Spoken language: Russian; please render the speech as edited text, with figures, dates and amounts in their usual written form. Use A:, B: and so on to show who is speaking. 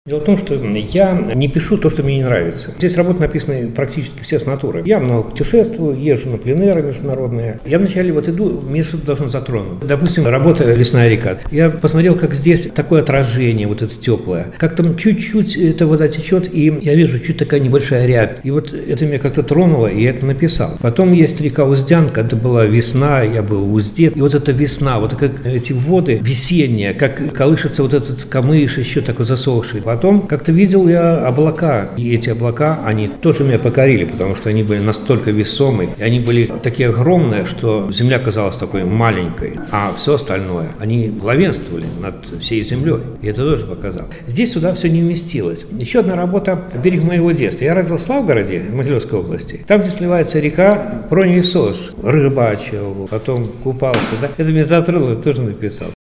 A: Дело в том, что я не пишу то, что мне не нравится. Здесь работы написаны практически все с натуры. Я много путешествую, езжу на пленэры международные. Я вначале иду, меня что-то должно затронуть. Допустим, работа «Лесная река». Я посмотрел, как здесь такое отражение, это теплое. Как там чуть-чуть эта вода течет, и я вижу чуть такая небольшая рябь. И это меня как-то тронуло, и я это написал. Потом есть река Уздянка, это была весна, я был в Узде. И эта весна, как эти воды весенние, как колышется этот камыш, еще такой засохший. Потом как-то видел я облака, и эти облака, они тоже меня покорили, потому что они были настолько весомые, и они были такие огромные, что земля казалась такой маленькой, а все остальное, они главенствовали над всей землей, и это тоже показал. Здесь сюда все не вместилось. Еще одна работа «Берег моего детства». Я родился в Славгороде, Могилевской области. Там, где сливается река Проня и Сош, рыбачил, потом купался. Да? Это меня затронуло, тоже написал.